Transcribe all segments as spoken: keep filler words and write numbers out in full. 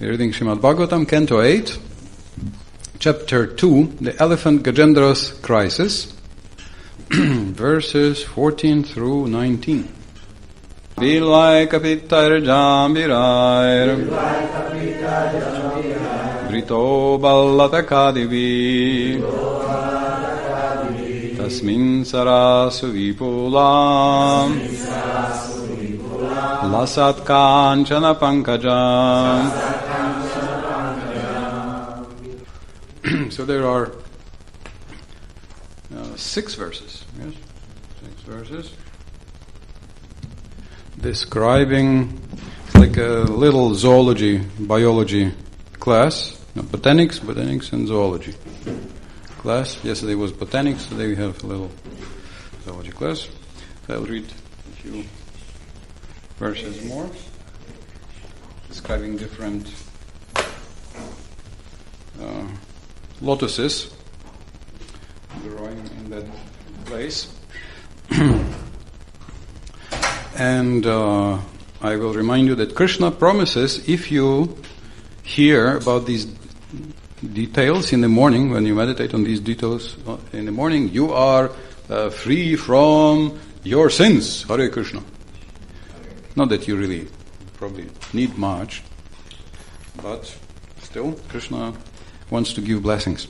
We're reading Srimad Bhagavatam, Canto eight, Chapter two, the Elephant Gajendra's Crisis, verses fourteen through nineteen. Vilai kapitar jambirair Brito ballatakadivi Tasmin sarasu vipulam Lasat kanchana pankajam. So there are uh, six verses, yes, six verses describing, it's like a little zoology, biology class, no, botanics, botanics and zoology class. Yesterday was botanics, today we have a little zoology class. I'll read a few verses more, describing different uh, lotuses growing in that place. And uh, I will remind you that Krishna promises, if you hear about these details in the morning, when you meditate on these details in the morning, you are uh, free from your sins. Hare Krishna. Not that you really probably need much, but still, Krishna wants to give blessings.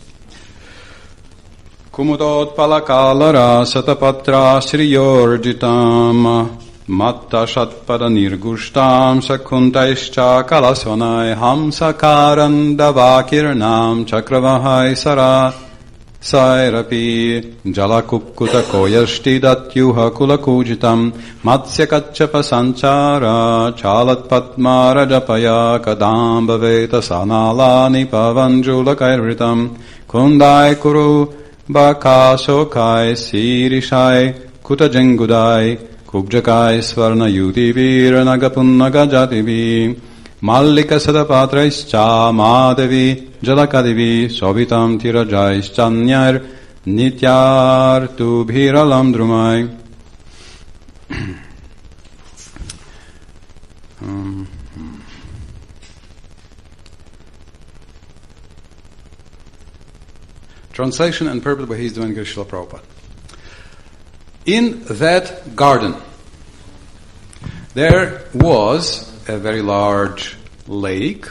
Kumudot palakalara satapatra sriyorjitam matta shatpada nirgushtam sakuntaischa kalasvanai hamsakarandavakirnam chakravahai sara sairapi jalakupkuta koyashti datyuha kulakujitam matsya kachapa sanchara chalat padmara japaya kadam bhaveta sanalani pavanjula kairvritam kundai kuru bakasokai sirishai kutajengudai kubjakai svarna yuti vir nagapunnaga jativi Mallika sadapatraischa madhavi jalakadivi sovitam tirajaishchanyar nityar tu bhiralam drumai. um, Translation and purport by His Divine Grace Srila Prabhupada. In that garden, there was a very large lake,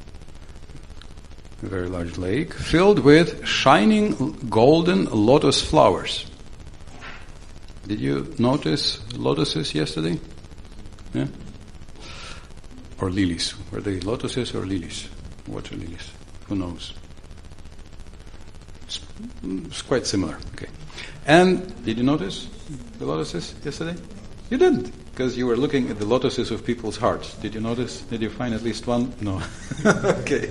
a very large lake, filled with shining golden lotus flowers. Did you notice lotuses yesterday? Yeah? Or lilies? Were they lotuses or lilies? Water lilies? Who knows? It's, it's quite similar. Okay. And did you notice the lotuses yesterday? You didn't, because you were looking at the lotuses of people's hearts. Did you notice? Did you find at least one? No. Okay.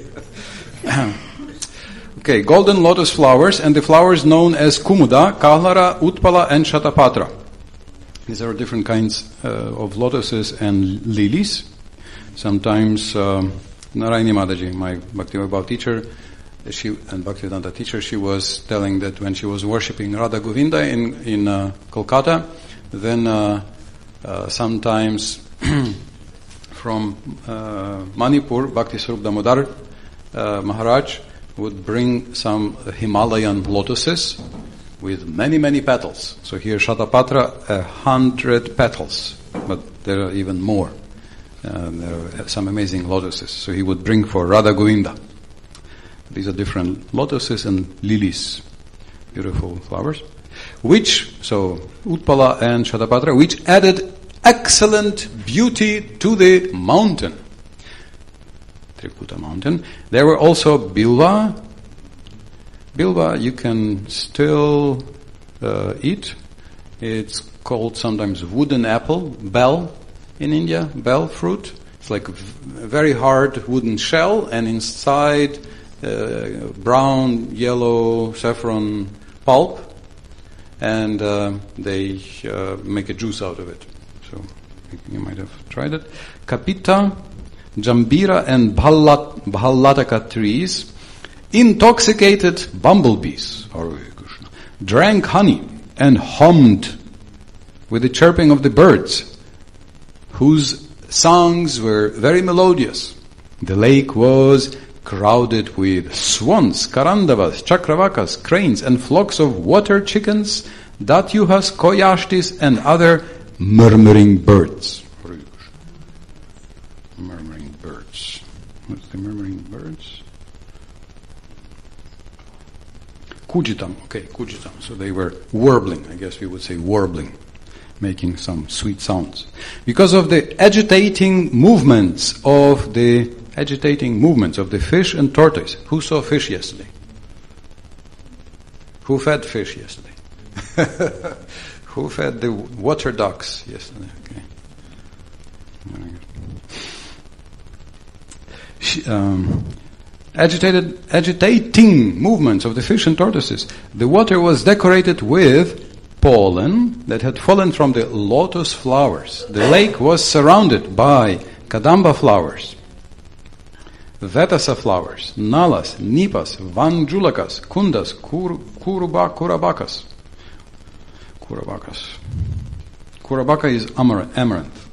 Okay, golden lotus flowers, and the flowers known as Kumuda, Kahlara, Utpala, and Shatapatra. These are different kinds uh, of lotuses and lilies. Sometimes um, Narayani Mataji, my Bhakti-Vaibhav teacher, she and Bhaktivedanta teacher, she was telling that when she was worshipping Radha Govinda in in uh, Kolkata, then uh, uh, sometimes from uh, Manipur, Bhakti Swarup Damodar uh, Maharaj would bring some Himalayan lotuses with many many petals. So here Shatapatra, a hundred petals, but there are even more. Uh, there are some amazing lotuses. So he would bring for Radha Govinda. These are different lotuses and lilies, beautiful flowers, which, so Utpala and Shatapatra, which added excellent beauty to the mountain, Trikuta mountain. There were also Bilva. Bilva you can still uh, eat. It's called sometimes wooden apple, bell in India, bell fruit. It's like a very hard wooden shell, and inside Uh, brown, yellow, saffron pulp, and uh, they uh, make a juice out of it. So you might have tried it. Kapita, Jambira, and Bhallat, Bhallataka trees, intoxicated bumblebees, drank honey and hummed with the chirping of the birds, whose songs were very melodious. The lake was crowded with swans, karandavas, chakravakas, cranes, and flocks of water chickens, datyuhas, koyashtis, and other murmuring birds. Murmuring birds. What's the murmuring birds? Kujitam. Okay, kujitam. So they were warbling. I guess we would say warbling, making some sweet sounds. Because of the agitating movements of the agitating movements of the fish and tortoise. Who saw fish yesterday? Who fed fish yesterday? Who fed the water ducks yesterday? Okay. Um, agitated, agitating movements of the fish and tortoises. The water was decorated with pollen that had fallen from the lotus flowers. The lake was surrounded by kadamba flowers, vetasa flowers, nalas, nipas, vanjulakas, kundas, kur, kuruba, kurabakas. Kurabakas. Kurabaka is amar- amaranth.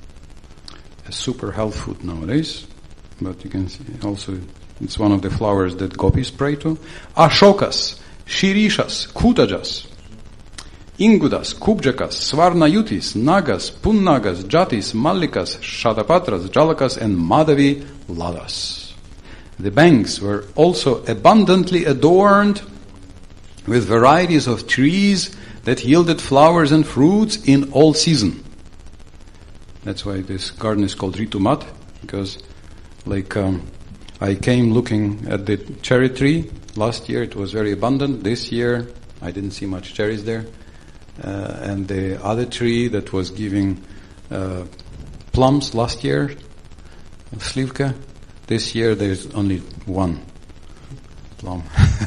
A super health food nowadays. But you can see also it's one of the flowers that gopis pray to. Ashokas, Shirishas, Kutajas, Ingudas, Kubjakas, Svarnayutis, Nagas, Punnagas, Jatis, Mallikas, Shatapatras, Jalakas, and Madhavi Ladas. The banks were also abundantly adorned with varieties of trees that yielded flowers and fruits in all season. That's why this garden is called Ritumat, because like um, I came looking at the cherry tree. Last year it was very abundant. This year I didn't see much cherries there. Uh, and the other tree that was giving uh, plums last year, Slivka, this year there's only one plum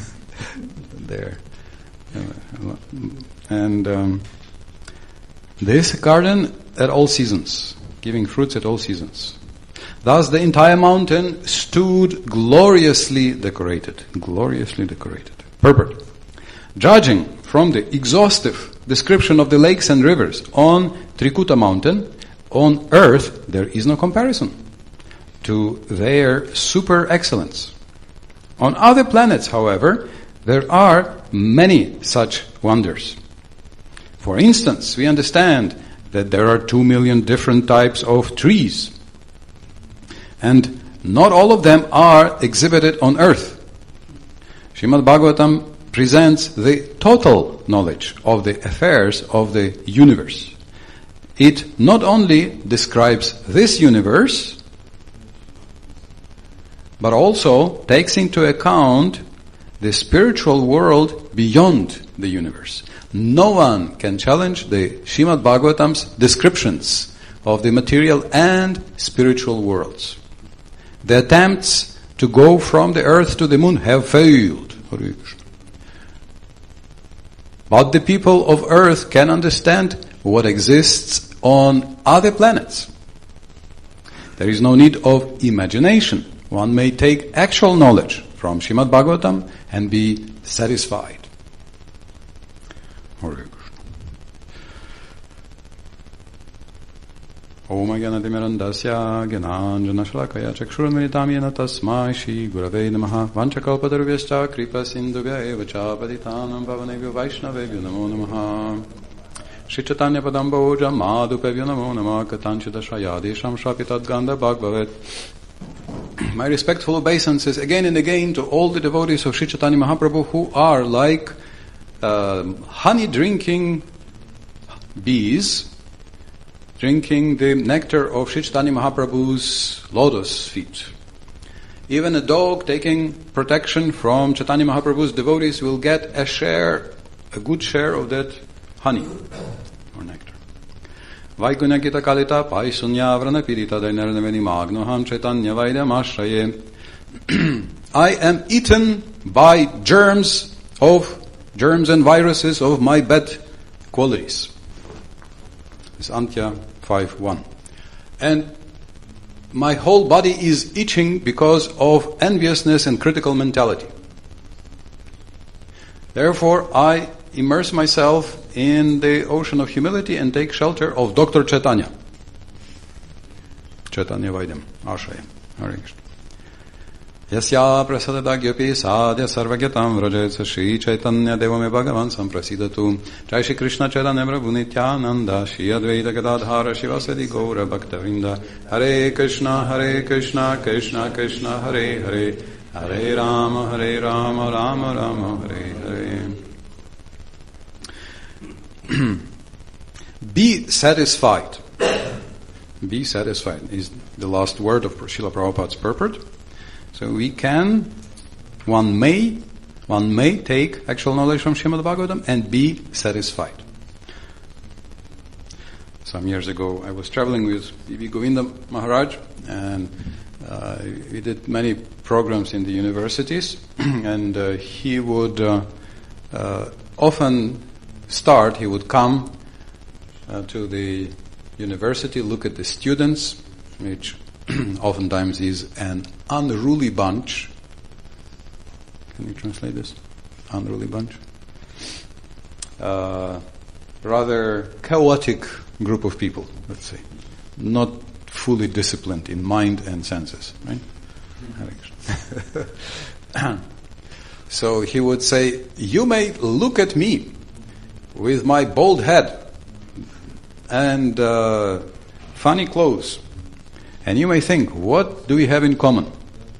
there. Uh, and um, this garden at all seasons, giving fruits at all seasons. Thus the entire mountain stood gloriously decorated. Gloriously decorated. Purport. Judging from the exhaustive description of the lakes and rivers on Trikuta mountain, on earth there is no comparison to their super excellence. On other planets, however, there are many such wonders. For instance, we understand that there are two million different types of trees. And not all of them are exhibited on earth. Srimad Bhagavatam presents the total knowledge of the affairs of the universe. It not only describes this universe, but also takes into account the spiritual world beyond the universe. No one can challenge the Srimad Bhagavatam's descriptions of the material and spiritual worlds. The attempts to go from the earth to the moon have failed. But the people of earth can understand what exists on other planets. There is no need of imagination. One may take actual knowledge from Srimad Bhagavatam and be satisfied. Om Gyanatimirandasya Gyananjana Shalakaya Chakshurunmilitam Yena Tasmai Shri Gurave Namaha Vanchakalpatarvyascha Kripa Sindhubhya Eva Cha Patitanam Pavanebhyo Vaishnavebhyo Namo Namaha Shri Chaitanya Padamboja Madhupebhyo Namo Namaha Katanchita Shayadesham Shapitad Gandha Bhagavavet. My respectful obeisances again and again to all the devotees of Shri Chaitanya Mahaprabhu who are like uh, honey drinking bees drinking the nectar of Shri Chaitanya Mahaprabhu's lotus feet. Even a dog taking protection from Chaitanya Mahaprabhu's devotees will get a share, a good share of that honey or nectar. Vaikunya kita kalita paisunya vrana pirita dainarnaveni magnoham Chaitanya vaidam ashraye. I am eaten by germs of, germs and viruses of my bad qualities. It's Antya five one. And my whole body is itching because of enviousness and critical mentality. Therefore, I immerse myself in the ocean of humility and take shelter of Doctor Chaitanya. Chaitanya Vaidam, Ashaya. Hare Krishna. Yasya prasadadagyapi sadhya sarvagyatam vrajayatsa Shri Chaitanya devame bhagavan samprasidatu Jai Shri Krishna Chaitanya Prabhu Nityananda Shri Advaita Gadadhara Shivasadi Gaura Bhaktavinda Hare Krishna Hare Krishna Krishna Krishna Hare Hare Hare Rama Hare Rama Rama Rama Hare Hare Be satisfied. Be satisfied is the last word of Srila Prabhupada's purport. So we can, one may, one may take actual knowledge from Srimad Bhagavatam and be satisfied. Some years ago, I was traveling with B B Govinda Maharaj, and uh, we did many programs in the universities, and uh, he would uh, uh, often start, he would come uh, to the university, look at the students, which oftentimes is an unruly bunch. Can you translate this? Unruly bunch? Uh, rather chaotic group of people, let's say. Not fully disciplined in mind and senses, right? So he would say, you may look at me with my bald head and uh, funny clothes, and you may think, what do we have in common?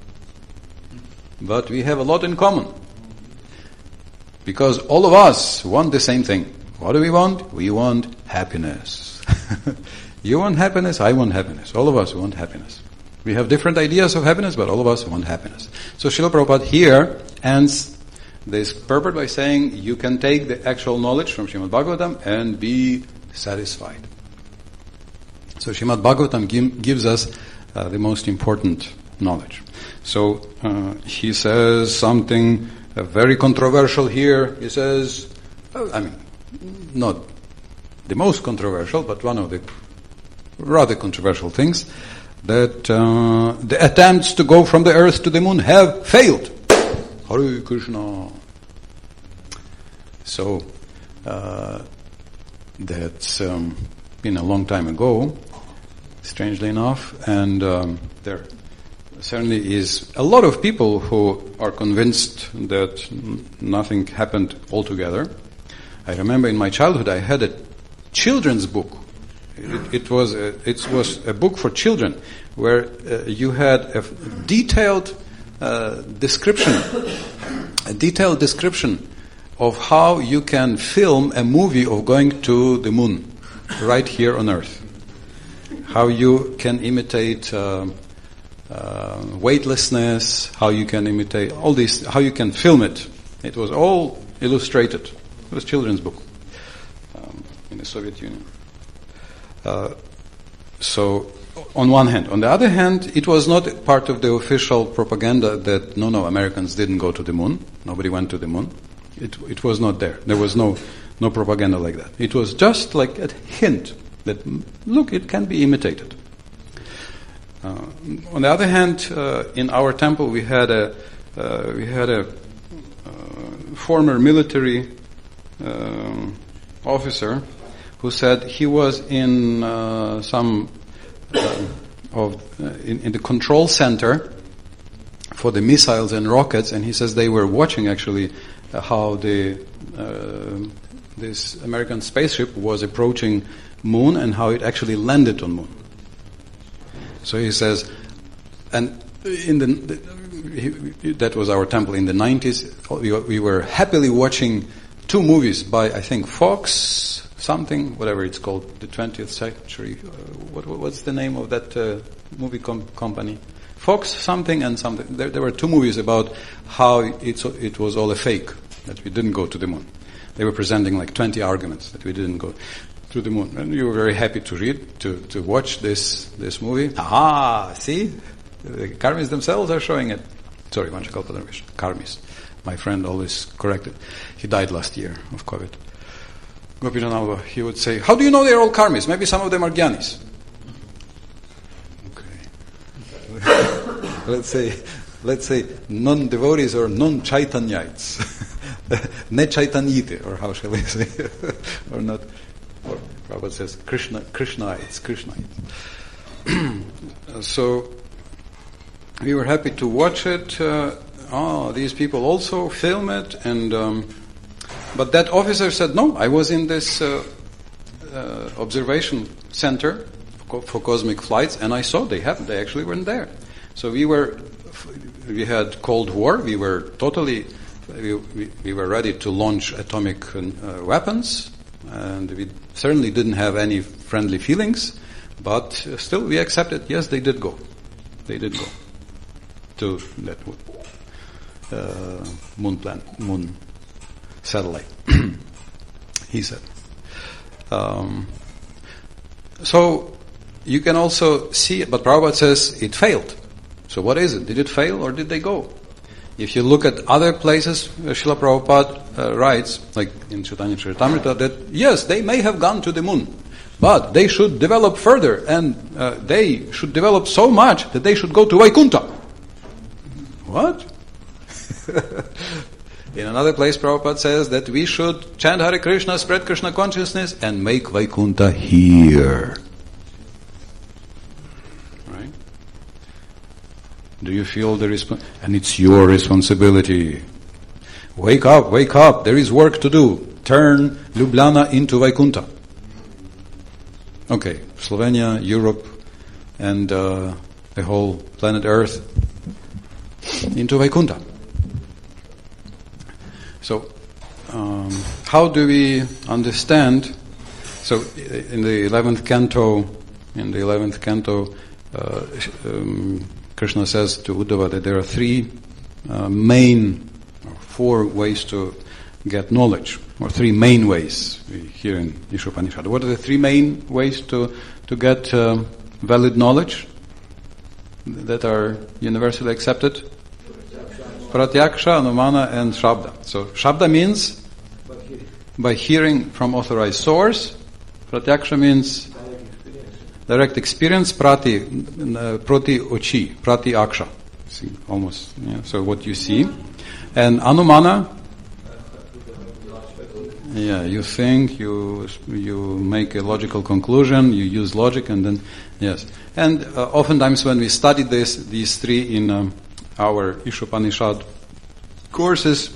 But we have a lot in common. Because all of us want the same thing. What do we want? We want happiness. You want happiness, I want happiness. All of us want happiness. We have different ideas of happiness, but all of us want happiness. So Srila Prabhupada here ends this purport by saying, you can take the actual knowledge from Srimad Bhagavatam and be satisfied. So Srimad Bhagavatam give, gives us uh, the most important knowledge. So uh, he says something uh, very controversial here. He says, well, I mean, not the most controversial, but one of the rather controversial things, that uh, the attempts to go from the earth to the moon have failed. Hare Krishna. So uh, that's um, been a long time ago, strangely enough, and um, there certainly is a lot of people who are convinced that n- nothing happened altogether. I remember in my childhood I had a children's book. It, it was a, it was a book for children where uh, you had a detailed uh, description, a detailed description of how you can film a movie of going to the moon right here on Earth. How you can imitate uh, uh, weightlessness, how you can imitate all these, how you can film it. It was all illustrated. It was a children's book um, in the Soviet Union. Uh, so, on one hand. On the other hand, it was not part of the official propaganda that, no, no, Americans didn't go to the moon. Nobody went to the moon. It, it was not there. There was no, no propaganda like that. It was just like a hint that, look, it can be imitated. Uh, on the other hand, uh, in our temple we had a, uh, we had a uh, former military uh, officer who said he was in uh, some uh, of uh, in, in the control center for the missiles and rockets, and he says they were watching actually uh, how the uh, this American spaceship was approaching moon and how it actually landed on moon. So he says, and in the, the he, that was our temple in the nineties. We, we were happily watching two movies by I think Fox. Something, whatever it's called, the twentieth century. Uh, what, what's the name of that uh, movie com- company? Fox something and something. There, there were two movies about how it's, it was all a fake, that we didn't go to the moon. They were presenting like twenty arguments that we didn't go to the moon. And we were very happy to read, to, to watch this this movie. Ah, see? The Karmis themselves are showing it. Sorry, Vanchakalpadharmesh. Karmis. My friend always corrected. He died last year of COVID. Gopijanalva, he would say, how do you know they're all karmis? Maybe some of them are gyanis. Okay. let's say, let's say non-devotees or non-chaitanyites. Ne-chaitanyite, or how shall we say? Or not. Or Prabhupada says Krishna, Krishnaites, Krishnaites. So, we were happy to watch it. Uh, oh, these people also film it, and um, but that officer said, no, I was in this uh, uh, observation center for cosmic flights, and I saw they happened. They actually weren't there. So we were, we had Cold War. We were totally, we, we, we were ready to launch atomic uh, weapons, and we certainly didn't have any friendly feelings. But uh, still, we accepted. Yes, they did go. They did go to that uh, moon planet, moon satellite. He said. Um, so you can also see it, but Prabhupada says it failed. So what is it? Did it fail or did they go? If you look at other places, uh, Srila Prabhupada uh, writes, like in Chaitanya Charitamrita, that yes, they may have gone to the moon, but they should develop further, and uh, they should develop so much that they should go to Vaikuntha. What? In another place, Prabhupada says that we should chant Hare Krishna, spread Krishna consciousness, and make Vaikuntha here. Right? Do you feel the response? And it's your responsibility. Wake up, wake up. There is work to do. Turn Ljubljana into Vaikuntha. Okay, Slovenia, Europe, and uh, the whole planet Earth into Vaikuntha. So, um, how do we understand? So, in the eleventh canto, in the eleventh canto, uh, um, Krishna says to Uddhava that there are three uh, main, or four ways to get knowledge, or three main ways we hear in Ishopanishad. What are the three main ways to to get uh, valid knowledge that are universally accepted? Pratyaksha, Anumana, and Shabda. So Shabda means by hearing from authorized source. Pratyaksha means direct experience. Prati, uh, prati ochi, prati aksha. See, almost. Yeah, so what you see, and Anumana. Yeah, you think, you you make a logical conclusion, you use logic, and then yes. And uh, oftentimes when we study this, these three in um, our Ishopanishad courses,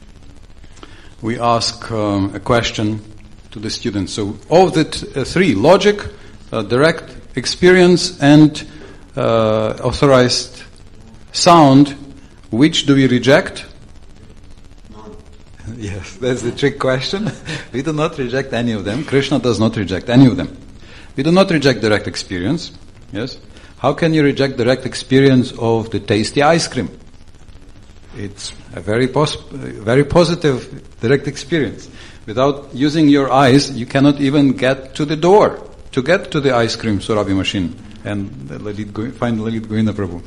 we ask um, a question to the students. So, of the t- uh, three, logic, uh, direct experience, and uh, authorized sound, which do we reject? None. Yes, that's the trick question. We do not reject any of them. Krishna does not reject any of them. We do not reject direct experience. Yes. How can you reject direct experience of the tasty ice cream? It's a very pos- very positive direct experience. Without using your eyes, you cannot even get to the door to get to the ice cream Surabhi machine and Lalit Go- find Lalit Govinda Prabhu.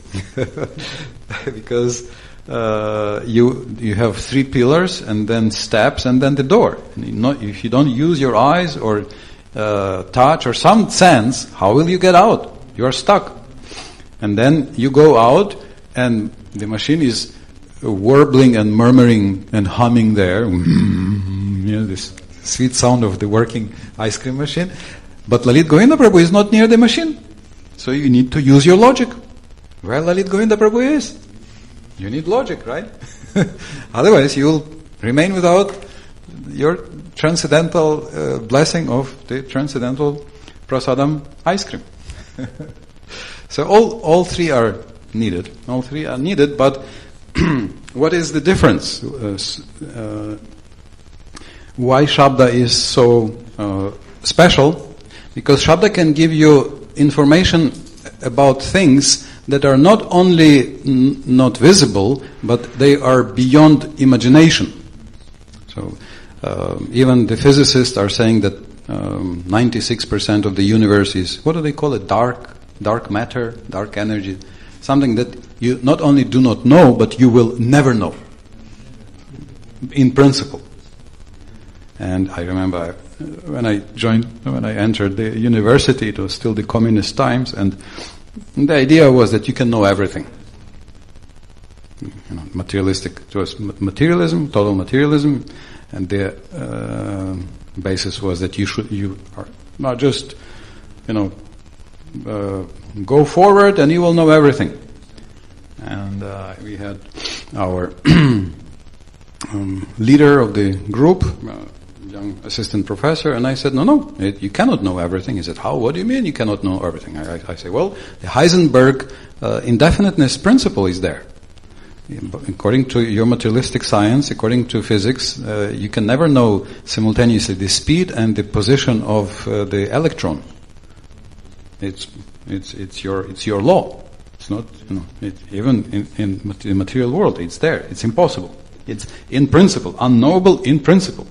Because uh, you you have three pillars and then steps and then the door. And you not, if you don't use your eyes or uh, touch or some sense, how will you get out? You are stuck. And then you go out, and the machine is warbling and murmuring and humming there. You know, this sweet sound of the working ice cream machine. But Lalit Govinda Prabhu is not near the machine. So you need to use your logic. Where Lalit Govinda Prabhu is? You need logic, right? Otherwise you will remain without your transcendental uh, blessing of the transcendental prasadam ice cream. So all all three are needed. All three are needed, but what is the difference? Uh, uh, why Shabda is so uh, special? Because Shabda can give you information about things that are not only n- not visible, but they are beyond imagination. So uh, even the physicists are saying that um, ninety-six percent of the universe is, what do they call it, dark? Dark matter, dark energy, something that you not only do not know, but you will never know, in principle. And I remember when I joined, when I entered the university, it was still the communist times, and the idea was that you can know everything. You know, materialistic, it was materialism, total materialism, and the uh, basis was that you should, you are not just, you know, Uh, go forward and you will know everything. and uh, we had our um, leader of the group, uh, young assistant professor, and I said, no, no, it, you cannot know everything. He said, how? What do you mean you cannot know everything? I, I, I say, well, the Heisenberg uh, indefiniteness principle is there. According to your materialistic science, according to physics, uh, you can never know simultaneously the speed and the position of uh, the electron. It's it's it's your it's your law. It's not, you know, it, even in, in the material world, it's there. It's impossible. It's in principle, unknowable in principle.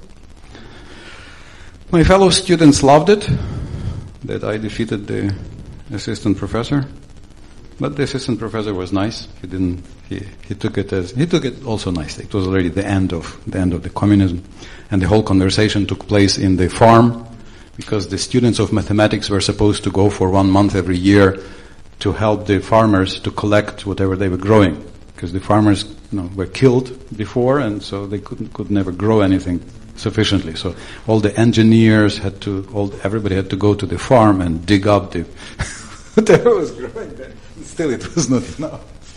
My fellow students loved it, that I defeated the assistant professor. But the assistant professor was nice. He didn't. He, he took it as he took it also nicely. It was already the end of the end of the communism, and the whole conversation took place in the farm, because the students of mathematics were supposed to go for one month every year to help the farmers to collect whatever they were growing, because the farmers, you know, were killed before, and so they couldn't could never grow anything sufficiently. So all the engineers had to, all everybody had to go to the farm and dig up the whatever was growing there. Still, it was not enough.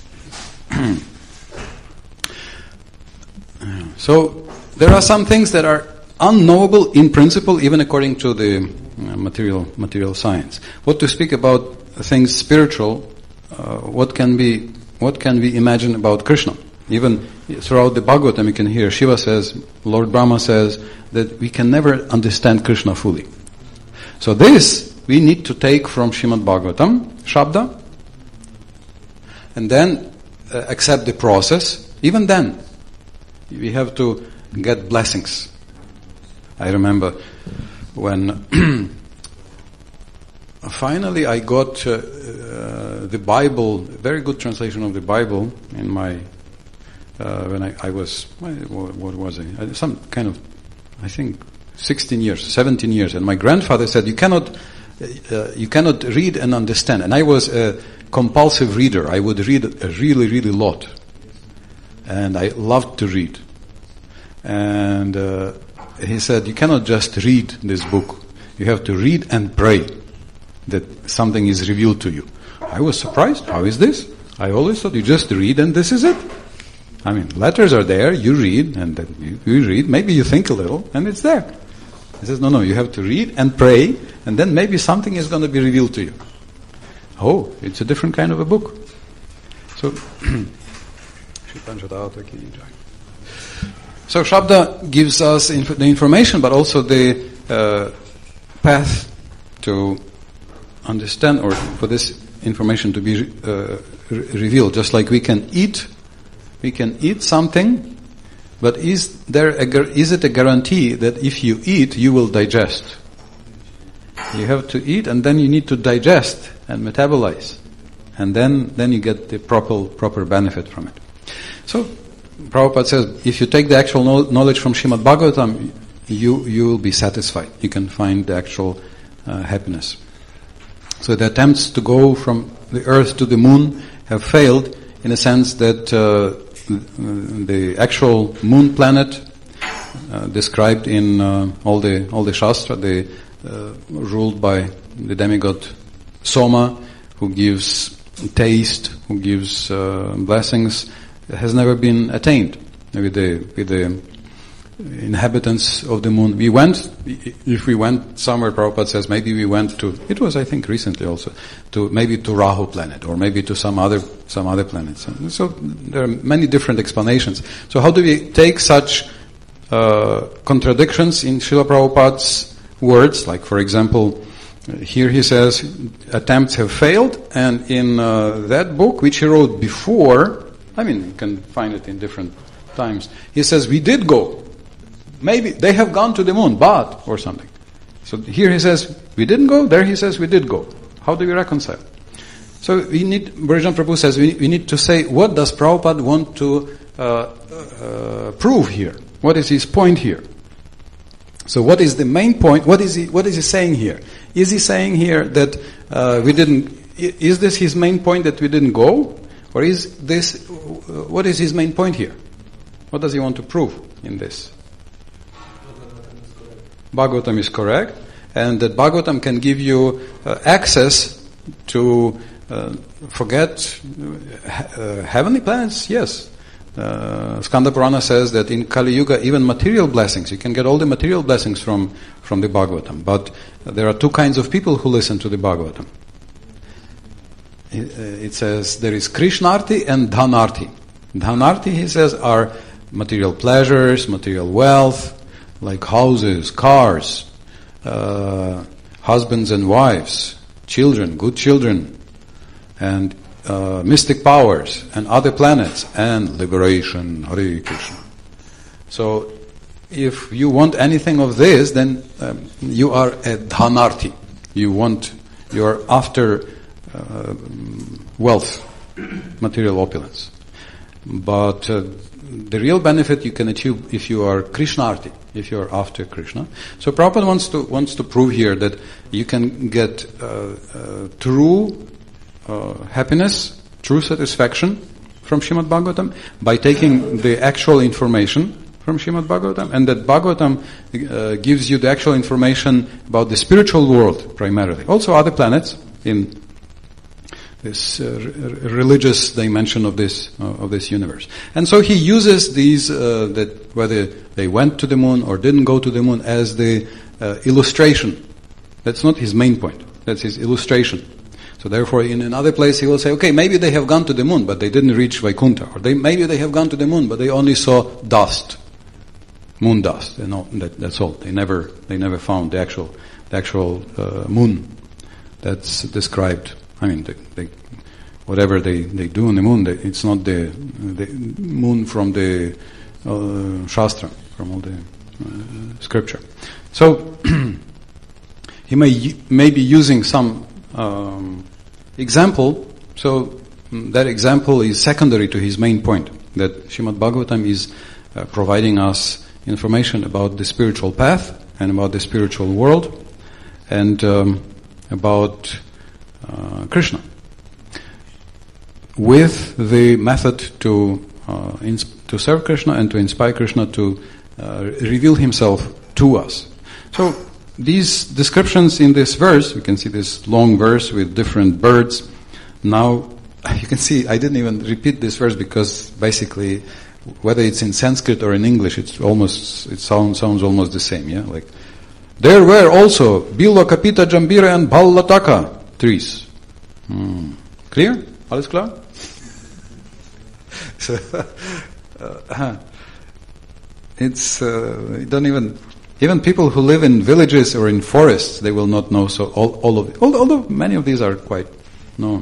So there are some things that are unknowable in principle, even according to the uh, material material science. What to speak about things spiritual? Uh, what can be what can we imagine about Krishna? Even throughout the Bhagavatam, you can hear Shiva says, Lord Brahma says that we can never understand Krishna fully. So this we need to take from Srimad Bhagavatam, Shabda, and then uh, accept the process. Even then, we have to get blessings. I remember when finally I got uh, uh, the Bible, very good translation of the Bible in my, uh, when I, I was, what, what was I? Some kind of, I think, sixteen years, seventeen years. And my grandfather said, you cannot, uh, you cannot read and understand. And I was a compulsive reader. I would read a really, really lot. And I loved to read. And uh, he said, you cannot just read this book. You have to read and pray that something is revealed to you. I was surprised. How is this? I always thought you just read and this is it. I mean, letters are there, you read, and then you, you read, maybe you think a little, and it's there. He says, no, no, you have to read and pray, and then maybe something is going to be revealed to you. Oh, it's a different kind of a book. So, so Shabda gives us inf- the information, but also the uh, path to understand, or for this information to be uh, re- revealed. Just like we can eat, we can eat something, but is there a, is it a guarantee that if you eat, you will digest? You have to eat, and then you need to digest and metabolize, and then then you get the proper proper benefit from it. So Prabhupada says, if you take the actual knowledge from Srimad Bhagavatam, you you will be satisfied. You can find the actual uh, happiness. So the attempts to go from the earth to the moon have failed, in a sense that uh, the actual moon planet uh, described in uh, all the all the Shastra, the uh, ruled by the demigod Soma, who gives taste, who gives uh, blessings, has never been attained with the with the inhabitants of the moon. We went, if we went somewhere, Prabhupada says, maybe we went to, it was I think recently also, to maybe to Rahu planet, or maybe to some other some other planets. So there are many different explanations. So how do we take such uh, contradictions in Srila Prabhupada's words? Like, for example, here he says, attempts have failed, and in uh, that book, which he wrote before, I mean, you can find it in different times, he says, we did go. Maybe they have gone to the moon, but, or something. So here he says, we didn't go, there he says, we did go. How do we reconcile? So we need, Bharajan Prabhu says, we, we need to say, what does Prabhupada want to uh, uh, prove here? What is his point here? So what is the main point? What is he, what is he saying here? Is he saying here that uh, we didn't, is this his main point, that we didn't go? Or is this, what is his main point here? What does he want to prove in this? Bhagavatam is correct, and that Bhagavatam can give you uh, access to uh, forget uh, heavenly planets? Yes. Uh, Skanda Purana says that in Kali Yuga, even material blessings, you can get all the material blessings from, from the Bhagavatam. But there are two kinds of people who listen to the Bhagavatam. It, uh, it says there is Krishnarti and Dhanarti. Dhanarti, he says, are material pleasures, material wealth, like houses, cars, uh, husbands and wives, children, good children, and uh, mystic powers, and other planets, and liberation. Hare Krishna. So, if you want anything of this, then um, you are a Dhanarti. You want, you are after uh, wealth, material opulence. But uh, the real benefit you can achieve if you are Krishnarti, if you are after Krishna. So Prabhupada wants to wants to prove here that you can get uh, uh, true uh, happiness, true satisfaction from Srimad Bhagavatam by taking the actual information from Srimad Bhagavatam, and that Bhagavatam uh, gives you the actual information about the spiritual world primarily. Also other planets in this uh, r- religious dimension of this uh, of this universe. And so he uses these, uh, that whether they went to the moon or didn't go to the moon, as the uh, illustration. That's not his main point. That's his illustration. So therefore, in another place he will say, okay, maybe they have gone to the moon, but they didn't reach Vaikuntha. Or they, maybe they have gone to the moon, but they only saw dust. Moon dust. You know, that, that's all. They never they never found the actual, the actual uh, moon that's described. I mean, they, they, whatever they, they do on the moon, they, it's not the, the moon from the uh, Shastra, from all the uh, scripture. So, he may may be using some um, example, so that example is secondary to his main point, that Srimad Bhagavatam is uh, providing us information about the spiritual path, and about the spiritual world, and um, about Uh, Krishna, with the method to uh, ins- to serve Krishna and to inspire Krishna to uh, reveal himself to us. So these descriptions in this verse, you can see this long verse with different birds. Now you can see I didn't even repeat this verse because basically, whether it's in Sanskrit or in English, it's almost it sounds sounds almost the same. Yeah, like there were also Bilva, Kapita, Jambira, and Ballataka trees. Hmm. Clear? Alles klar? So, uh, it's uh, you don't even even people who live in villages or in forests, they will not know. So all all of it, although many of these are quite known.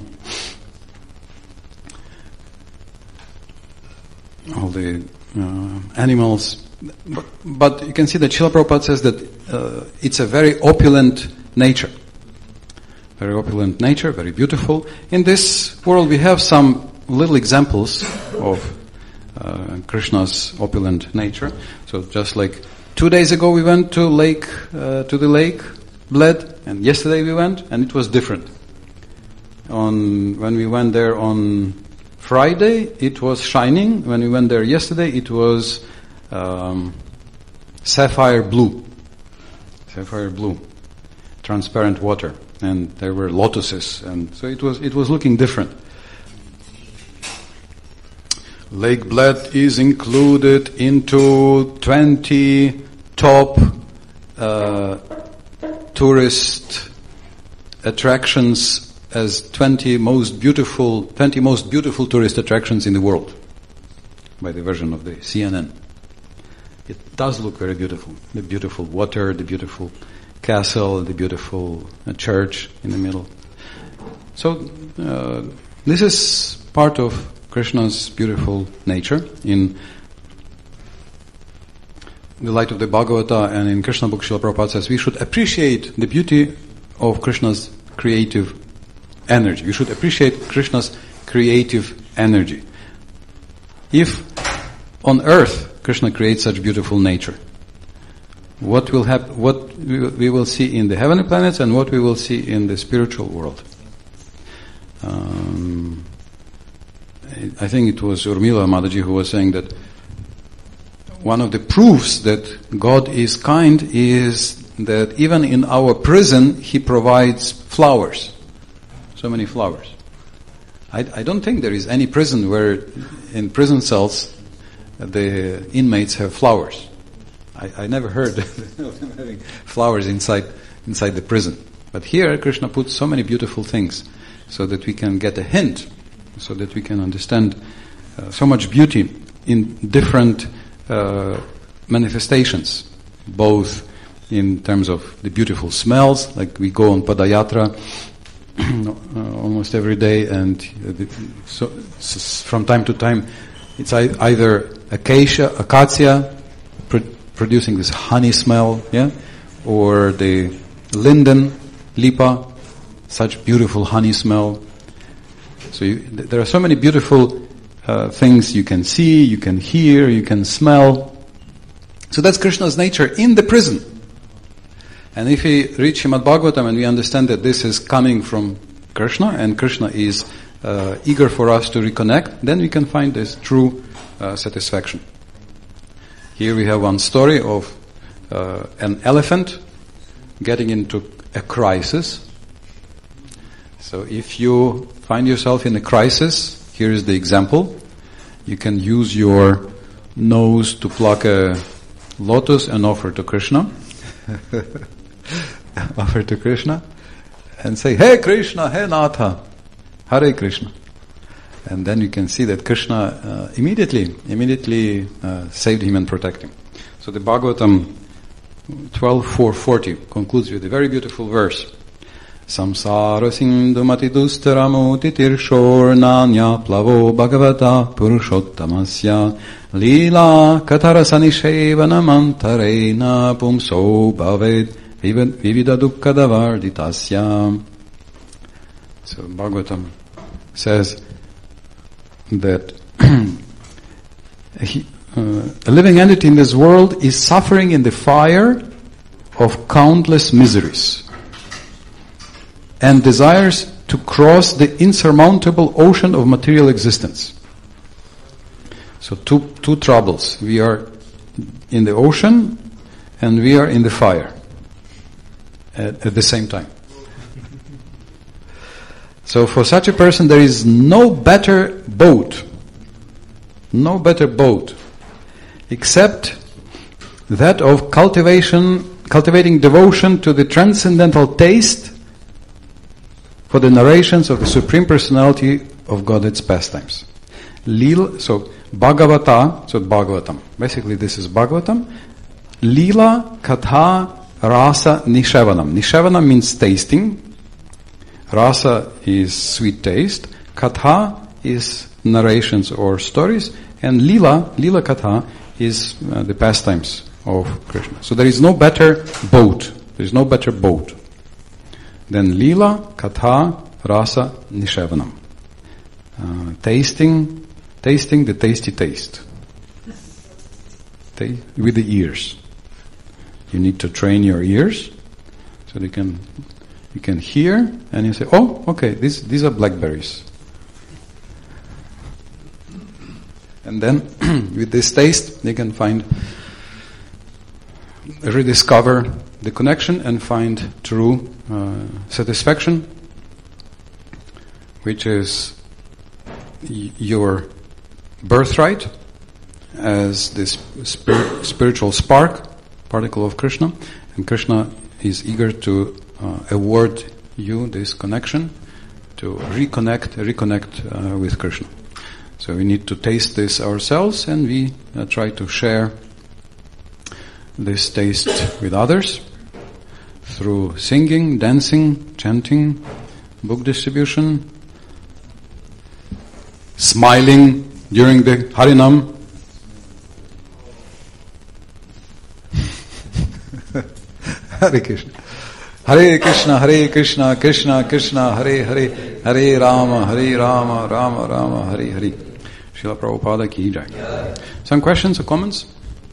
All the uh, animals, but, but you can see that Srila Prabhupada says that uh, it's a very opulent nature. Very opulent nature, very beautiful. In this world we have some little examples of uh, Krishna's opulent nature. So just like two days ago we went to lake, uh, to the lake, Bled, and yesterday we went, and it was different. On when we went there on Friday, it was shining. When we went there yesterday, it was um, sapphire blue. Sapphire blue. Transparent water. And there were lotuses, and so it was it was looking different. Lake Bled is included into twenty top uh, tourist attractions as twenty most beautiful twenty most beautiful tourist attractions in the world by the version of the C N N. It does look very beautiful. The beautiful water, the beautiful castle, the beautiful uh, church in the middle. So uh, this is part of Krishna's beautiful nature. In the light of the Bhagavata and in Krishna book, Srila Prabhupada says we should appreciate the beauty of Krishna's creative energy. We should appreciate Krishna's creative energy. If on earth Krishna creates such beautiful nature, what will happen, what we will see in the heavenly planets and what we will see in the spiritual world. Um, I think it was Urmila Mataji who was saying that one of the proofs that God is kind is that even in our prison He provides flowers. So many flowers. I, I don't think there is any prison where in prison cells the inmates have flowers. I, I never heard of them having flowers inside inside the prison. But here Krishna puts so many beautiful things so that we can get a hint, so that we can understand uh, so much beauty in different uh, manifestations, both in terms of the beautiful smells, like we go on Padayatra uh, almost every day, and uh, the, so, so from time to time it's I, either acacia, acacia pr- producing this honey smell, yeah, or the linden, lipa, such beautiful honey smell. So you, th- there are so many beautiful uh, things you can see, you can hear, you can smell. So that's Krishna's nature in the prison. And if we reach Srimad Bhagavatam and we understand that this is coming from Krishna, and Krishna is uh, eager for us to reconnect, then we can find this true uh, satisfaction. Here we have one story of uh, an elephant getting into a crisis. So if you find yourself in a crisis, here is the example. You can use your nose to pluck a lotus and offer to Krishna. Offer to Krishna and say, "Hey Krishna, hey Natha, Hare Krishna." And then you can see that Krishna uh, immediately, immediately uh, saved him and protected him. So the Bhagavatam twelve four forty concludes with a very beautiful verse. Samsara sindhu matidustaramuti tirshornanya plavo bhagavata purushottamasya lila katarasanishevanamantaraina pumso bhaved vivida dukkadavarditasya. So Bhagavatam says that he, uh, a living entity in this world is suffering in the fire of countless miseries and desires to cross the insurmountable ocean of material existence. So two two troubles. We are in the ocean and we are in the fire at, at the same time. So for such a person there is no better boat, no better boat except that of cultivation, cultivating devotion to the transcendental taste for the narrations of the Supreme Personality of Godhead's pastimes. Lila, so Bhagavata, so Bhagavatam. Basically this is Bhagavatam. Lila Katha Rasa Nishavanam. Nishavanam means tasting. Rasa is sweet taste. Katha is narrations or stories. And Lila, Lila Katha is uh, the pastimes of Krishna. So there is no better boat. There is no better boat than Lila Katha Rasa Nishavanam. Uh, tasting, tasting the tasty taste. Ta- with the ears. You need to train your ears so they can you can hear and you say, "Oh, okay, these these are blackberries." And then with this taste they can find rediscover the connection and find true uh, satisfaction, which is y- your birthright as this spir- spiritual spark, particle of Krishna, and Krishna is eager to uh, award you this connection, to reconnect, reconnect uh, with Krishna. So we need to taste this ourselves, and we uh, try to share this taste with others through singing, dancing, chanting, book distribution, smiling during the Harinam. Hare Krishna. Hare Krishna, Hare Krishna, Krishna Krishna, Hare Hare, Hare Rama, Hare Rama, Rama Rama, Hare Hare. Srila Prabhupada ki jai. Some questions or comments?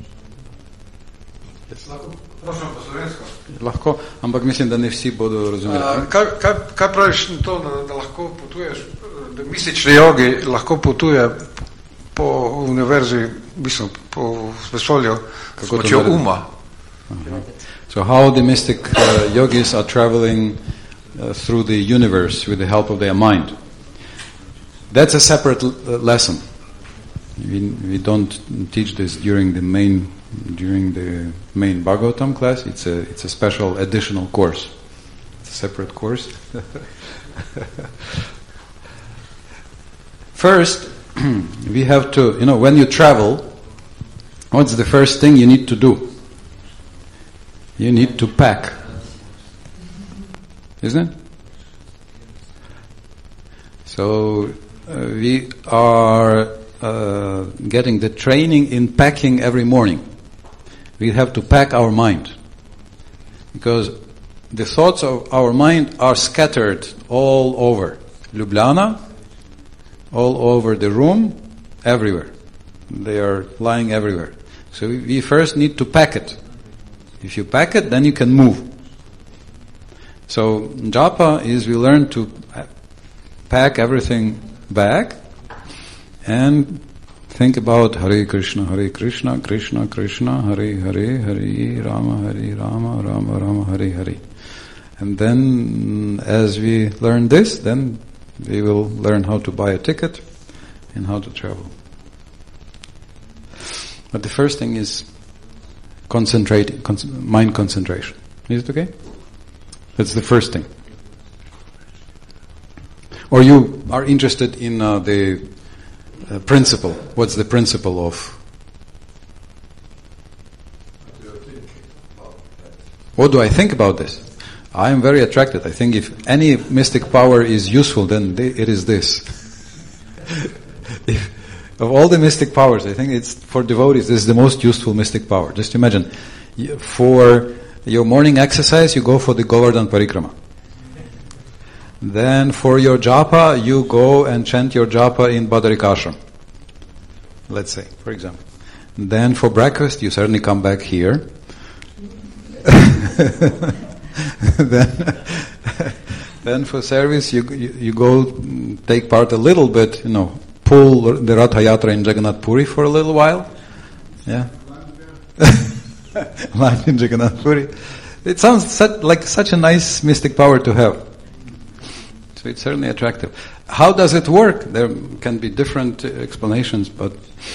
Lahko, ampak mislim, da ne vsi bodo razumeli. Kaj, kaj, kaj praviš na to, da, da lahko potuješ, da mistični jogi lahko potuje po univerzi, mislim, po vesolju, s pomočjo uma? Uh-huh. So how the mystic uh, yogis are traveling uh, through the universe with the help of their mind. That's a separate l- lesson. We, we don't teach this during the main during the main Bhagavatam class. It's a it's a special additional course. It's a separate course. First, we have to, you know, when you travel, what's the first thing you need to do? You need to pack. Isn't it? So uh, we are uh, getting the training in packing every morning. We have to pack our mind, because the thoughts of our mind are scattered all over Ljubljana, all over the room, everywhere. They are lying everywhere. So we, we first need to pack it. If you pack it, then you can move. So japa is we learn to pack everything back and think about Hare Krishna, Hare Krishna, Krishna Krishna, Hare Hare, Hare Rama, Hare Rama, Rama Rama, Hare Hare. And then as we learn this, then we will learn how to buy a ticket and how to travel. But the first thing is concentrating, con- mind concentration. Is it okay? That's the first thing. Or you are interested in uh, the uh, principle. What's the principle of? What do I think about this? I am very attracted. I think if any mystic power is useful, then they, it is this. If, of all the mystic powers, I think it's for devotees, this is the most useful mystic power. Just imagine, for your morning exercise, you go for the Govardhan Parikrama. Then for your japa, you go and chant your japa in Badarikashram. Let's say, for example. Then for breakfast, you certainly come back here. then, then for service, you, you you go take part a little bit, you know, pull the Ratha Yatra in Jagannath Puri for a little while. Yeah. Life in Jagannath Puri. It sounds such, like such a nice mystic power to have. So it's certainly attractive. How does it work? There can be different explanations, but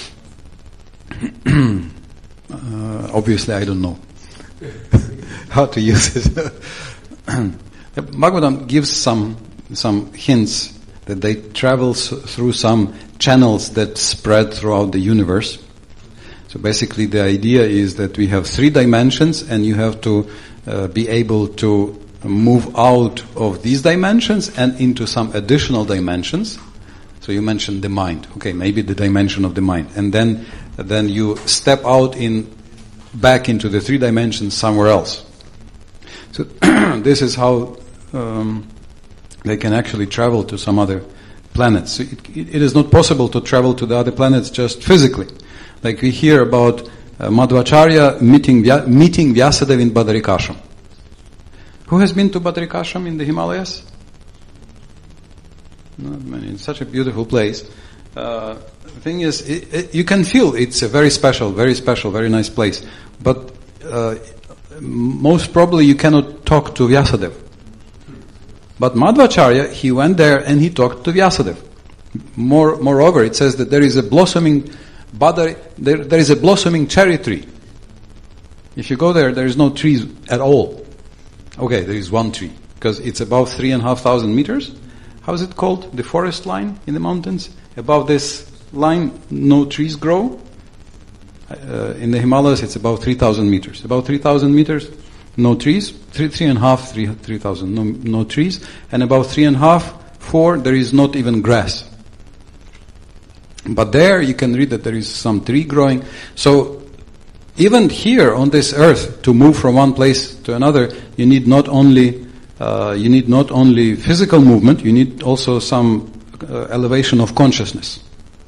uh, obviously I don't know how to use it. Bhagavatam gives some some hints that they travel s- through some channels that spread throughout the universe. So basically the idea is that we have three dimensions and you have to uh, be able to move out of these dimensions and into some additional dimensions. So you mentioned the mind. Okay, maybe the dimension of the mind. And then then you step out in back into the three dimensions somewhere else. So this is how um, they can actually travel to some other planets. So it, it is not possible to travel to the other planets just physically. Like we hear about uh, Madhvacharya meeting, meeting Vyasadeva in Badarikashram. Who has been to Badarikashram in the Himalayas? Not many. It's such a beautiful place. Uh, the thing is, it, it, you can feel it's a very special, very special, very nice place. But uh, most probably you cannot talk to Vyasadeva. But Madhvacharya, he went there and he talked to Vyasadeva. More, moreover, it says that there is a blossoming Badari, there, there is a blossoming cherry tree. If you go there, there is no trees at all. Okay, there is one tree, because it's above three and a half thousand meters. How is it called? The forest line in the mountains? Above this line, no trees grow. Uh, in the Himalayas, it's about three thousand meters. About three thousand meters, no trees. Three, three and a half, three, three thousand, no, no trees. And about three and a half, four, there is not even grass. But there you can read that there is some tree growing. So even here on this earth, to move from one place to another, you need not only uh, you need not only physical movement, you need also some uh, elevation of consciousness.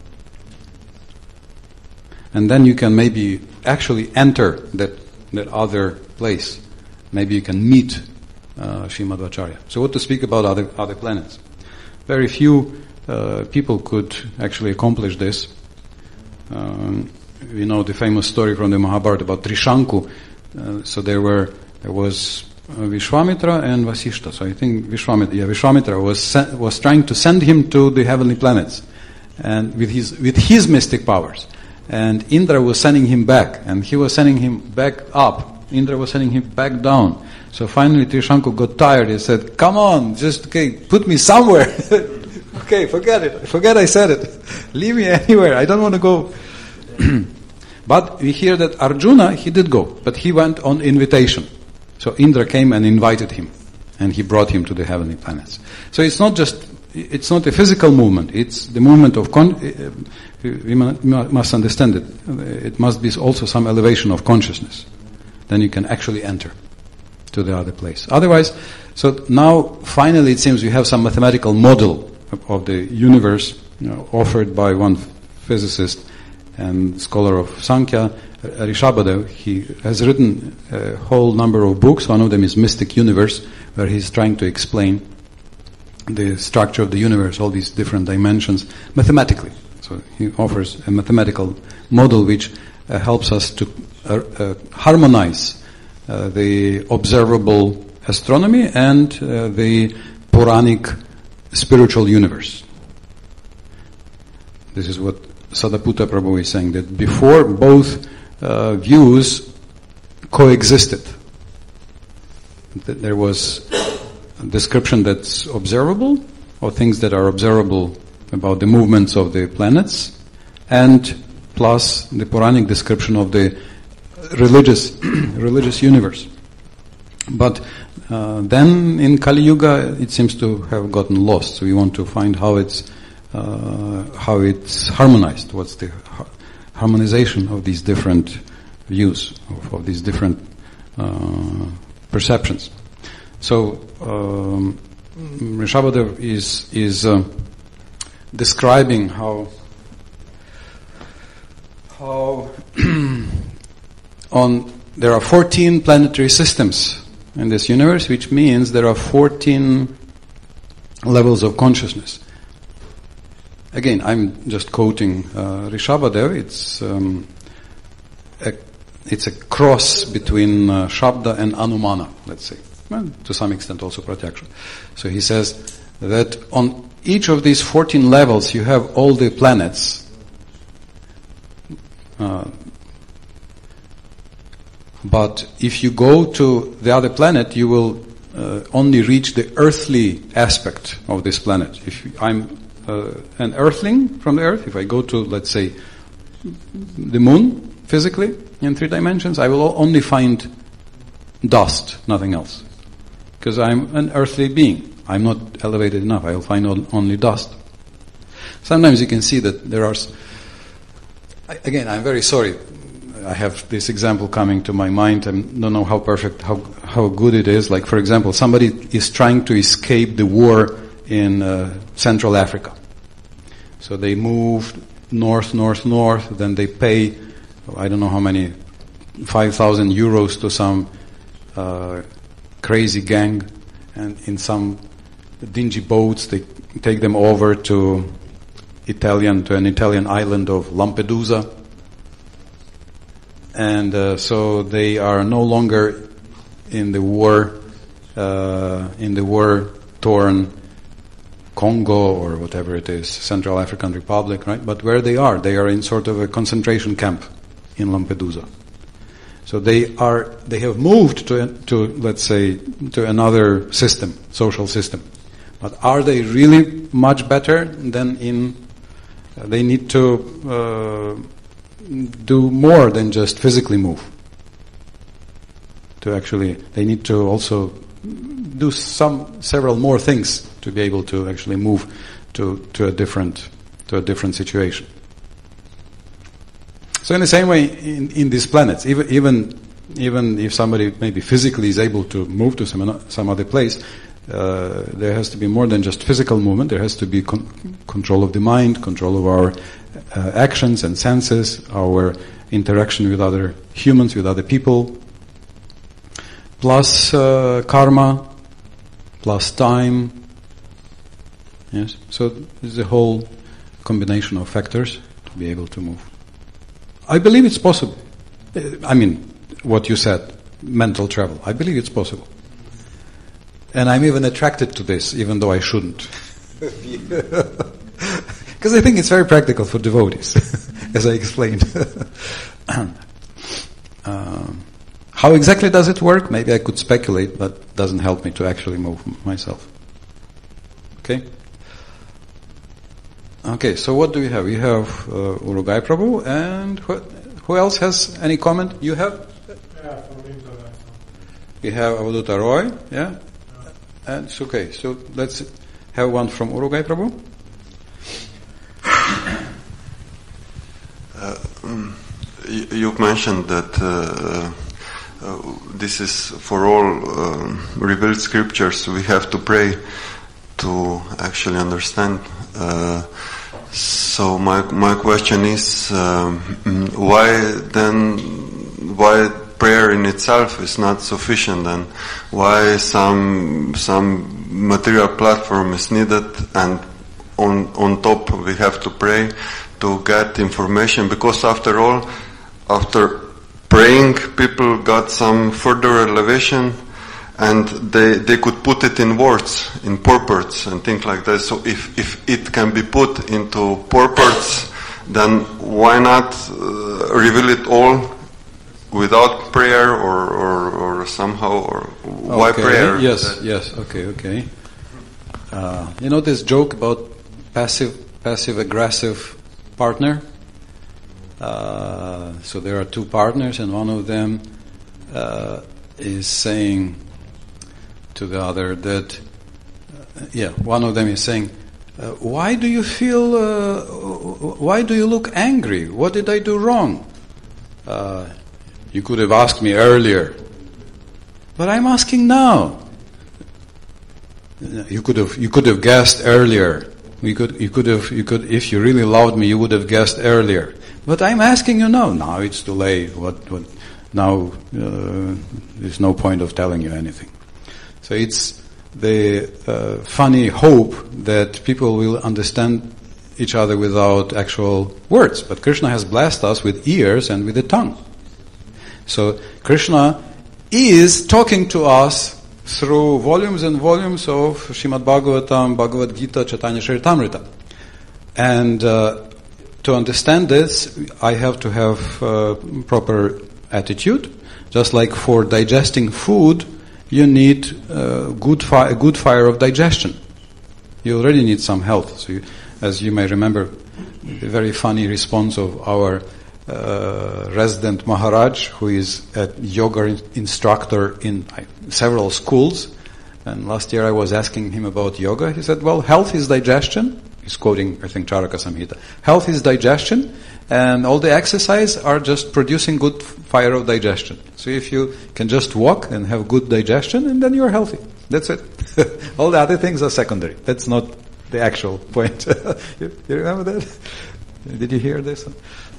And then you can maybe actually enter that that other place. Maybe you can meet uh, Srimad Acharya. So what to speak about other other planets? Very few uh, people could actually accomplish this. Um, we know the famous story from the Mahabharata about Trishanku. Uh, so there were there was Vishwamitra and Vasishta. So I think Vishwamitra, yeah, Vishwamitra was sen- was trying to send him to the heavenly planets, and with his with his mystic powers. And Indra was sending him back, and he was sending him back up. Indra was sending him back down. So finally Trishanku got tired. He said, "Come on, just okay, put me somewhere." Okay, forget it. Forget I said it. Leave me anywhere. I don't want to go. But we hear that Arjuna, he did go, but he went on invitation. So Indra came and invited him, and he brought him to the heavenly planets. So it's not just, it's not a physical movement, it's the movement of, con- we must understand it. It must be also some elevation of consciousness. Then you can actually enter to the other place. Otherwise, so now finally it seems we have some mathematical model of the universe, you know, offered by one physicist and scholar of Sankhya, Rishabhadev. He has written a whole number of books. One of them is Mystic Universe, where he's trying to explain the structure of the universe, all these different dimensions, mathematically. So he offers a mathematical model which uh, helps us to uh, uh, harmonize uh, the observable astronomy and uh, the Puranic spiritual universe. This is what Sadaputta Prabhu is saying, that before both uh, views coexisted. That there was a description that's observable, or things that are observable about the movements of the planets, and plus the Puranic description of the religious religious universe. But uh, then in Kali Yuga it seems to have gotten lost. So we want to find how it's uh, how it's harmonized. What's the har- harmonization of these different views, of, of these different uh, perceptions? So um, Rishabhadev is is uh, describing how how on there are fourteen planetary systems in this universe, which means there are fourteen levels of consciousness. Again, I'm just quoting uh, Rishabhadev. It's um, a, it's a cross between uh, Shabda and Anumana, let's say. Well, to some extent also Pratyaksha. So he says that on each of these fourteen levels you have all the planets. Uh, but if you go to the other planet, you will uh, only reach the earthly aspect of this planet. If I'm uh, an earthling from the earth, if I go to, let's say, the moon physically in three dimensions, I will only find dust, nothing else. Because I'm an earthly being. I'm not elevated enough. I will find only dust. Sometimes you can see that there are... Again, I'm very sorry. I have this example coming to my mind. I don't know how perfect, how how good it is. Like, for example, somebody is trying to escape the war in uh, Central Africa. So they move north, north, north. Then they pay, I don't know how many, five thousand euros to some uh, crazy gang, and in some dingy boats they take them over to Italian to an Italian island of Lampedusa. And uh, so they are no longer in the war, uh, in the war-torn Congo or whatever it is, Central African Republic, right? But where they are, they are in sort of a concentration camp in Lampedusa. So they are, they have moved to, to let's say, to another system, social system. But are they really much better than in? Uh, they need to. Uh, do more than just physically move. To actually, they need to also do some, several more things to be able to actually move to, to a different, to a different situation. So in the same way, in, in these planets, even, even, even if somebody maybe physically is able to move to some, some other place, uh, there has to be more than just physical movement. There has to be con- control of the mind, control of our Uh, actions and senses, our interaction with other humans, with other people, plus uh, karma, plus time. Yes, so there's a whole combination of factors to be able to move. I believe it's possible. I mean, what you said, mental travel. I believe it's possible. And I'm even attracted to this, even though I shouldn't. Because I think it's very practical for devotees, as I explained. um, how exactly does it work? Maybe I could speculate, but it doesn't help me to actually move myself. Okay? Okay, so what do we have? We have uh, Urugai Prabhu, and who, who else has any comment? You have? Yeah, from internet. We have Avaduta Roy, yeah? And it's okay, so let's have one from Urugai Prabhu. Uh, um, you've mentioned that uh, uh, this is for all uh, revealed scriptures. We have to pray to actually understand. Uh, so my my question is, um, why then? Why prayer in itself is not sufficient, and why some some material platform is needed, and on on top we have to pray to get information, because after all, after praying, people got some further elevation, and they they could put it in words, in purports and things like that. So if if it can be put into purports, then why not uh, reveal it all without prayer, or, or, or somehow, or why okay. prayer? Yes, that yes, okay, okay. Uh, you know this joke about passive, passive-aggressive partner? Uh, so there are two partners, and one of them uh, is saying to the other that, uh, yeah, one of them is saying, uh, why do you feel, uh, why do you look angry? What did I do wrong? Uh, You could have asked me earlier, but I'm asking now. You could have you could have guessed earlier. We could you could have you could if you really loved me, you would have guessed earlier. But I'm asking you now. Now it's too late. What what? Now uh, there's no point of telling you anything. So it's the uh, funny hope that people will understand each other without actual words. But Krishna has blessed us with ears and with a tongue. So Krishna is talking to us through volumes and volumes of Srimad Bhagavatam, Bhagavad Gita, Chaitanya Charitamrita. And uh, to understand this, I have to have uh, proper attitude. Just like for digesting food, you need uh, good fi- a good fire of digestion. You already need some health. So you, as you may remember, the very funny response of our Uh, resident Maharaj, who is a yoga in- instructor in uh, several schools, and last year I was asking him about yoga. He said, well, health is digestion. He's quoting, I think, Charaka Samhita. Health is digestion, and all the exercise are just producing good fire of digestion. So if you can just walk and have good digestion, and then you're healthy. That's it. All the other things are secondary. That's not the actual point. you, you remember that? Did you hear this?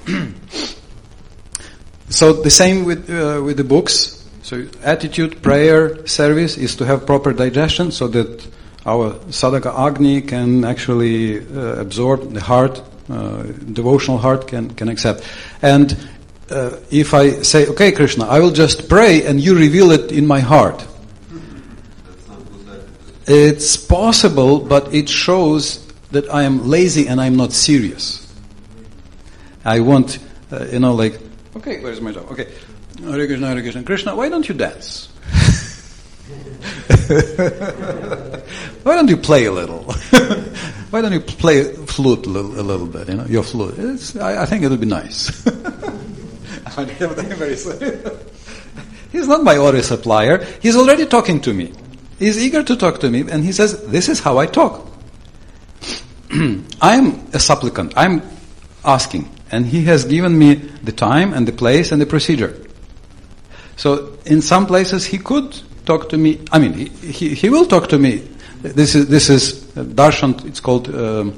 So the same with uh, with the books. So attitude, prayer, service is to have proper digestion, so that our sadhaka agni can actually uh, absorb the heart, uh, devotional heart can can accept. And uh, if I say, okay, Krishna, I will just pray, and you reveal it in my heart. It's possible, but it shows that I am lazy and I'm not serious. I want, uh, you know, like, okay, where's my job? Okay, Hare Krishna, Hare Krishna. Krishna, why don't you dance? Why don't you play a little? Why don't you play flute a little, a little bit, you know, your flute? It's, I, I think it would be nice. He's not my audio supplier. He's already talking to me. He's eager to talk to me, and he says, this is how I talk. I'm a supplicant. I'm asking. And he has given me the time and the place and the procedure. So in some places he could talk to me. I mean, he he, he will talk to me. This is this is uh, darshan. It's called um,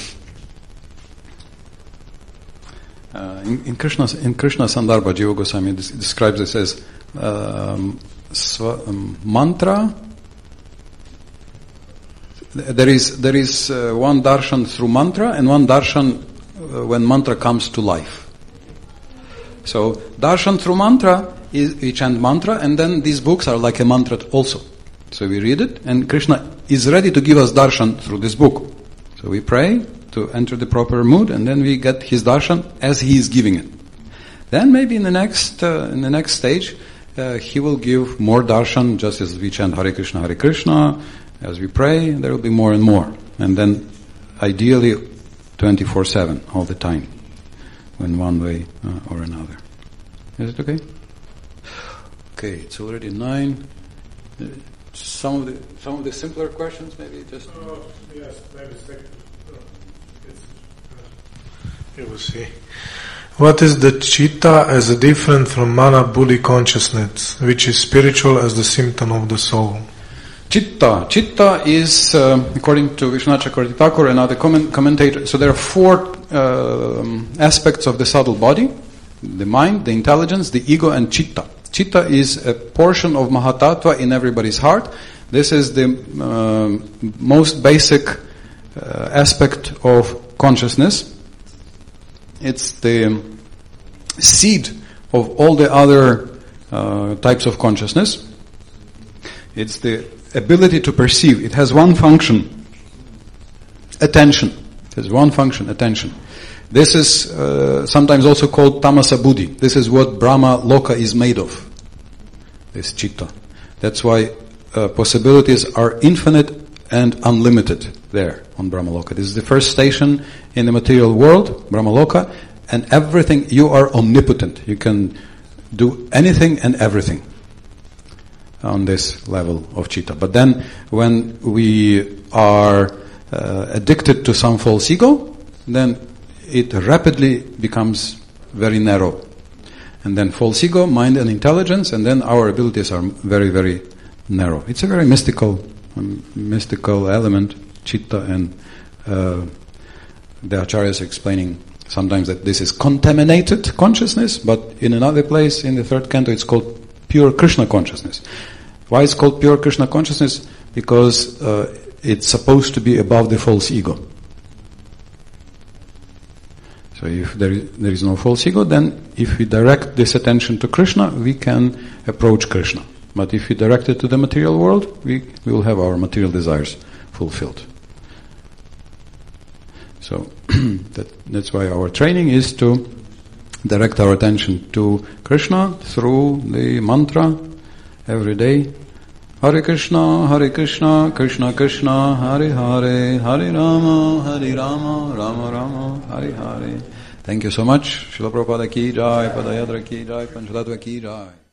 uh, in, in Krishna in Krishna Sandarbha. Jiva Goswami describes this as um, swa, um, mantra. There is there is uh, one darshan through mantra and one darshan uh, when mantra comes to life. So darshan through mantra is we chant mantra, and then these books are like a mantra also. So we read it, and Krishna is ready to give us darshan through this book. So we pray to enter the proper mood, and then we get his darshan as he is giving it. Then maybe in the next uh, in the next stage, uh, he will give more darshan, just as we chant Hare Krishna, Hare Krishna, as we pray, there will be more and more. And then, ideally, twenty-four seven, all the time, in one way uh, or another. Is it okay? Okay, it's already nine. Uh, some of the some of the simpler questions, maybe just. Oh, yes, maybe second. You will see. What is the chitta as a different from mana buddhi consciousness, which is spiritual as the symptom of the soul? Chitta. Chitta is, uh, according to Vishwanath Chakravarti Thakur and other comment- commentators, so there are four uh, aspects of the subtle body: the mind, the intelligence, the ego, and chitta. Chitta is a portion of Mahatattva in everybody's heart. This is the uh, most basic uh, aspect of consciousness. It's the seed of all the other uh, types of consciousness. It's the ability to perceive. It has one function: attention. It has one function: attention. This is uh, sometimes also called tamasa buddhi. This is what Brahma Loka is made of. This chitta. That's why uh, possibilities are infinite and unlimited there on Brahma Loka. This is the first station in the material world, Brahma Loka, and everything, you are omnipotent. You can do anything and everything on this level of chitta. But then when we are uh, addicted to some false ego, then it rapidly becomes very narrow. And then false ego, mind and intelligence, and then our abilities are very, very narrow. It's a very mystical um, mystical element, chitta, and uh, the acharyas are explaining sometimes that this is contaminated consciousness, but in another place, in the third canto, it's called pure Krishna consciousness. Why it's called pure Krishna consciousness? Because uh, it's supposed to be above the false ego. So if there is, there is no false ego, then if we direct this attention to Krishna, we can approach Krishna. But if we direct it to the material world, we, we will have our material desires fulfilled. So that, that's why our training is to direct our attention to Krishna through the mantra every day. Hare Krishna, Hare Krishna, Krishna Krishna, Hare Hare, Hare Rama, Hare Rama, Rama Rama, Hare Hare. Thank you so much. Srila Prabhupada ki jai, Padayadra ki jai, Panchatattva ki jai.